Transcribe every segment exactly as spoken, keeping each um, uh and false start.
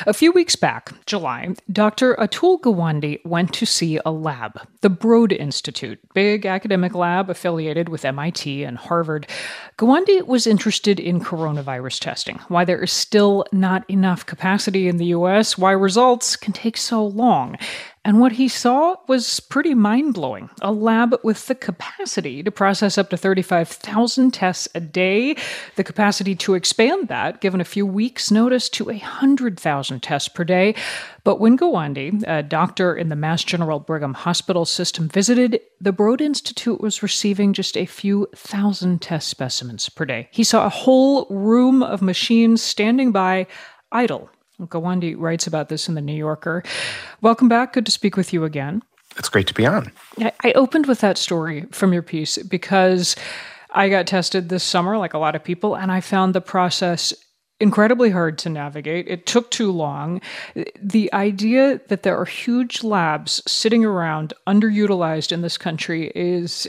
A few weeks back, July, Doctor Atul Gawande went to see a lab, the Broad Institute, big academic lab affiliated with M I T and Harvard. Gawande was interested in coronavirus testing, why there is still not enough capacity in the U S, why results can take so long. And what he saw was pretty mind-blowing. A lab with the capacity to process up to thirty-five thousand tests a day, the capacity to expand that, given a few weeks' notice, to one hundred thousand tests per day. But when Gawande, a doctor in the Mass General Brigham Hospital system, visited, the Broad Institute was receiving just a few thousand test specimens per day. He saw a whole room of machines standing by, idle. Gawande writes about this in The New Yorker. Welcome back. Good to speak with you again. It's great to be on. I opened with that story from your piece because I got tested this summer, like a lot of people, and I found the process incredibly hard to navigate. It took too long. The idea that there are huge labs sitting around underutilized in this country is,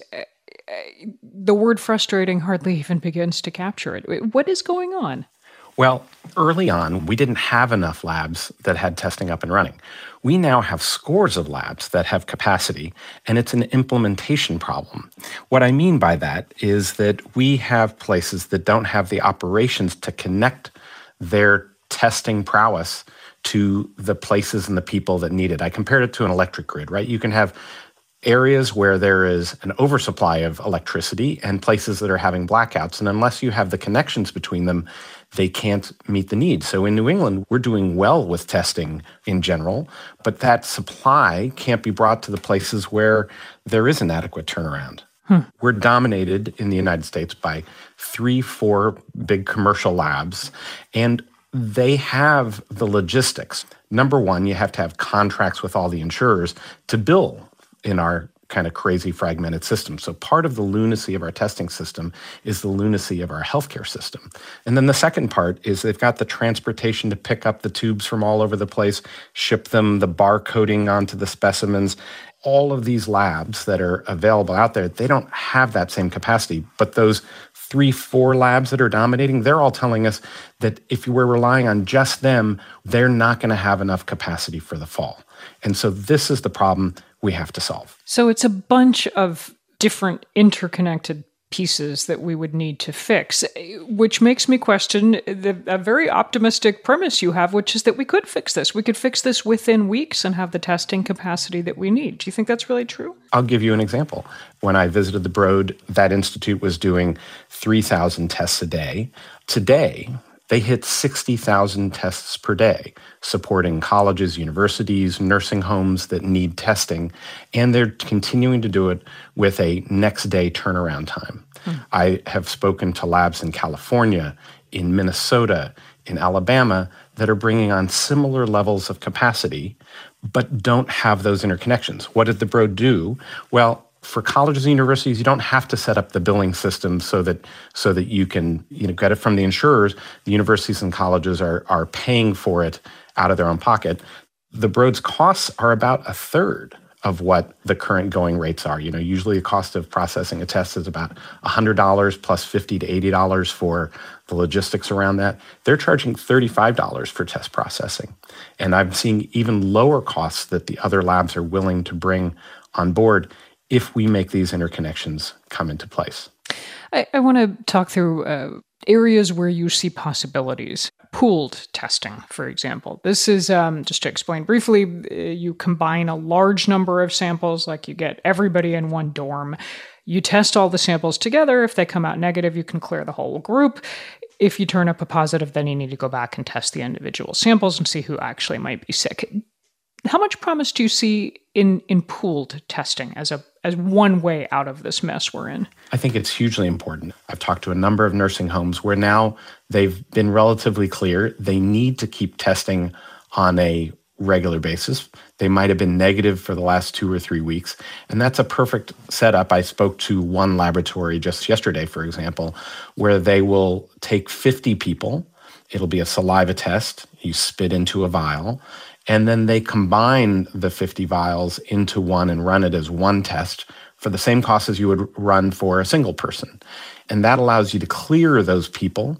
the word frustrating hardly even begins to capture it. What is going on? Well, early on, we didn't have enough labs that had testing up and running. We now have scores of labs that have capacity, and it's an implementation problem. What I mean by that is that we have places that don't have the operations to connect their testing prowess to the places and the people that need it. I compared it to an electric grid, right? You can have areas where there is an oversupply of electricity and places that are having blackouts. And unless you have the connections between them, they can't meet the need. So in New England, we're doing well with testing in general, but that supply can't be brought to the places where there is an adequate turnaround. Hmm. We're dominated in the United States by three, four big commercial labs, and they have the logistics. Number one, you have to have contracts with all the insurers to bill in our kind of crazy fragmented system. So part of the lunacy of our testing system is the lunacy of our healthcare system. And then the second part is they've got the transportation to pick up the tubes from all over the place, ship them, the barcoding onto the specimens. All of these labs that are available out there, they don't have that same capacity. But those three, four labs that are dominating, they're all telling us that if we're relying on just them, they're not going to have enough capacity for the fall. And so this is the problem we have to solve. So it's a bunch of different interconnected pieces that we would need to fix, which makes me question the, a very optimistic premise you have, which is that we could fix this. We could fix this within weeks and have the testing capacity that we need. Do you think that's really true? I'll give you an example. When I visited the Broad, that institute was doing three thousand tests a day. Today, they hit sixty thousand tests per day, supporting colleges, universities, nursing homes that need testing, and they're continuing to do it with a next-day turnaround time. Hmm. I have spoken to labs in California, in Minnesota, in Alabama that are bringing on similar levels of capacity, but don't have those interconnections. What did the Broad do? Well, for colleges and universities, you don't have to set up the billing system so that so that you can you know get it from the insurers. The universities and colleges are are paying for it out of their own pocket. The Broad's costs are about a third of what the current going rates are. You know, usually the cost of processing a test is about one hundred dollars plus fifty to eighty dollars for the logistics around that. They're charging thirty-five dollars for test processing. And I'm seeing even lower costs that the other labs are willing to bring on board if we make these interconnections come into place. I, I want to talk through uh, areas where you see possibilities. Pooled testing, for example. This is, um, just to explain briefly, uh, you combine a large number of samples, like you get everybody in one dorm. You test all the samples together. If they come out negative, you can clear the whole group. If you turn up a positive, then you need to go back and test the individual samples and see who actually might be sick. How much promise do you see in, in pooled testing as a as one way out of this mess we're in? I think it's hugely important. I've talked to a number of nursing homes where now they've been relatively clear they need to keep testing on a regular basis. They might have been negative for the last two or three weeks, and that's a perfect setup. I spoke to one laboratory just yesterday, for example, where they will take fifty people. It'll be a saliva test. You spit into a vial. And then they combine the fifty vials into one and run it as one test for the same cost as you would run for a single person. And that allows you to clear those people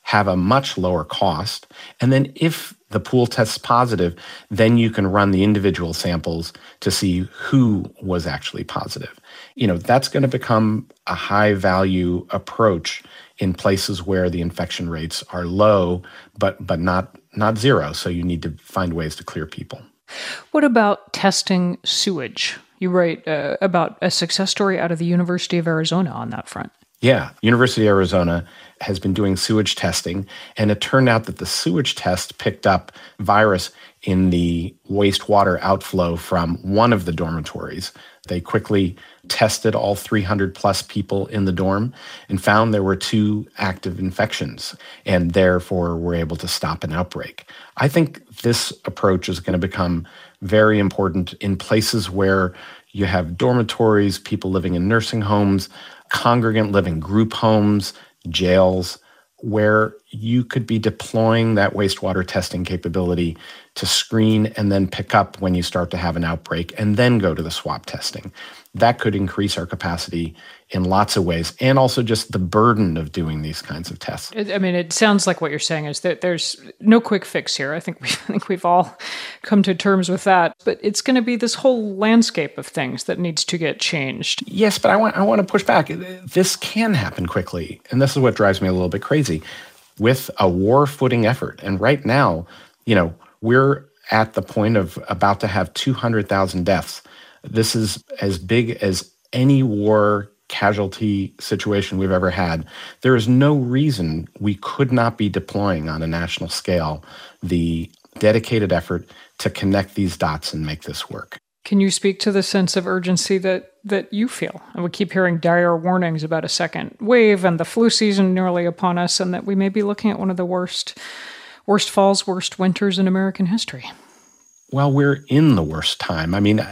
have a much lower cost. And then if the pool tests positive, then you can run the individual samples to see who was actually positive. You know, that's going to become a high value approach in places where the infection rates are low, but but not not zero. So you need to find ways to clear people. What about testing sewage? You write uh, about a success story out of the University of Arizona on that front. Yeah, University of Arizona has been doing sewage testing, and it turned out that the sewage test picked up virus in the wastewater outflow from one of the dormitories. They quickly tested all three hundred plus people in the dorm and found there were two active infections, and therefore were able to stop an outbreak. I think this approach is going to become very important in places where you have dormitories, people living in nursing homes, congregant living group homes, jails, where you could be deploying that wastewater testing capability to screen and then pick up when you start to have an outbreak and then go to the swab testing. That could increase our capacity in lots of ways, and also just the burden of doing these kinds of tests. I mean, it sounds like what you're saying is that there's no quick fix here. I think we I think we've all come to terms with that. But it's going to be this whole landscape of things that needs to get changed. Yes, but I want I want to push back. This can happen quickly, and this is what drives me a little bit crazy. With a war-footing effort, and right now, you know, we're at the point of about to have two hundred thousand deaths. This is as big as any war casualty situation we've ever had. There is no reason we could not be deploying on a national scale the dedicated effort to connect these dots and make this work. Can you speak to the sense of urgency that, that you feel? And we keep hearing dire warnings about a second wave and the flu season nearly upon us, and that we may be looking at one of the worst, worst falls, worst winters in American history. Well, we're in the worst time. I mean,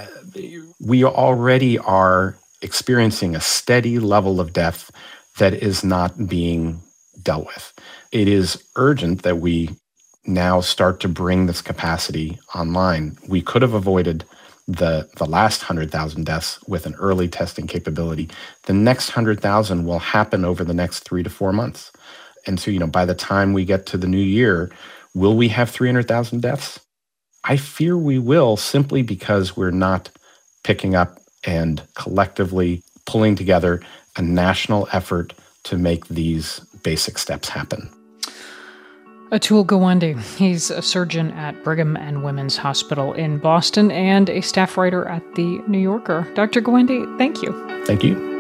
we already are experiencing a steady level of death that is not being dealt with. It is urgent that we now start to bring this capacity online. We could have avoided the, the last one hundred thousand deaths with an early testing capability. The next one hundred thousand will happen over the next three to four months. And so, you know, by the time we get to the new year, will we have three hundred thousand deaths? I fear we will, simply because we're not picking up and collectively pulling together a national effort to make these basic steps happen. Atul Gawande, he's a surgeon at Brigham and Women's Hospital in Boston and a staff writer at The New Yorker. Doctor Gawande, thank you. Thank you.